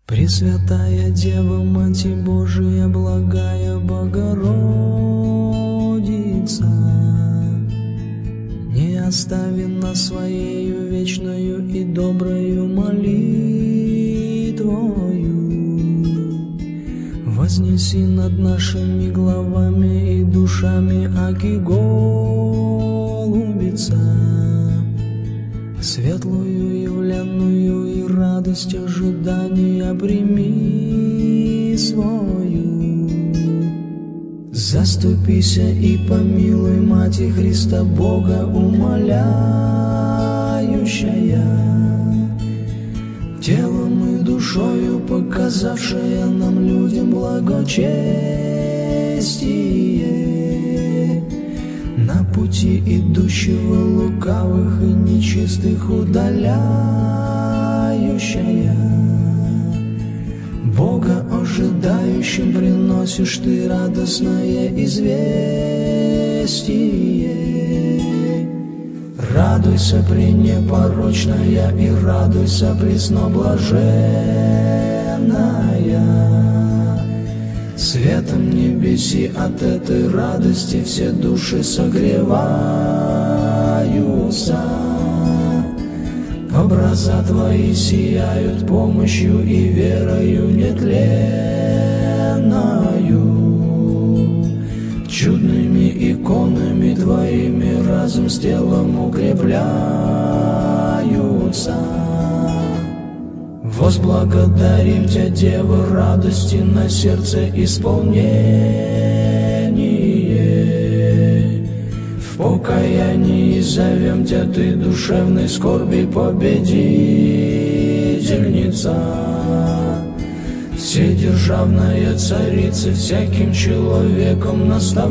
Пресвятая Дева, Мать Божия, благая Богородица, не остави нас Своею вечною и доброю молитвою. Вознеси над нашими главами и душами, аки голубица, светлую явленную и радость ожидания прими свою. Заступися и помилуй, Мати Христа Бога умоляющая, телом и душою показавшая нам людям благочестие, на пути идущего лукавых и нечистых удаляющая. Бога ожидающим приносишь ты радостное известие. Радуйся, пренепорочная, и радуйся, пресноблаженная. Светом небеси от этой радости все души согреваются. Образа Твои сияют помощью и верою нетленною. Чудными иконами Твоими разум с телом укрепляются. Возблагодарим Тебя, Дева, радости на сердце исполнение. В покаянии зовем Тебя, Ты душевной скорби победительница, вседержавная царица, всяким человеком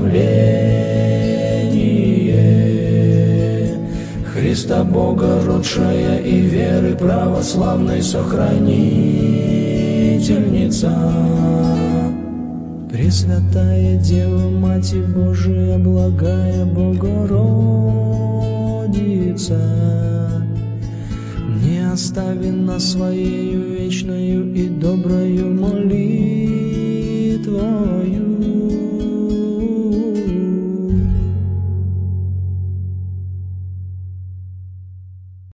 наставление. Христа Бога родшая и веры православной сохранительница. Пресвятая Дева, Мать Божия, благая Богородица, не остави нас Своею вечною и доброю